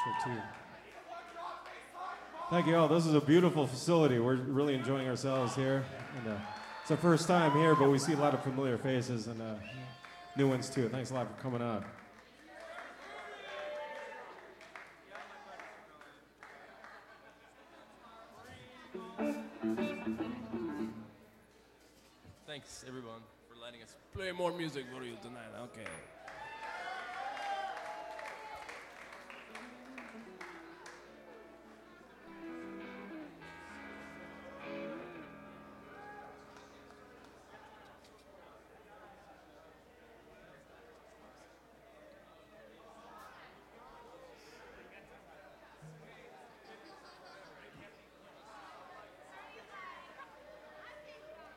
So too. Thank you all. This is a beautiful facility. We're really enjoying ourselves here. And, it's our first time here, but we see a lot of familiar faces and new ones too. Thanks a lot for coming out. Thanks everyone for letting us play more music for you tonight. Okay.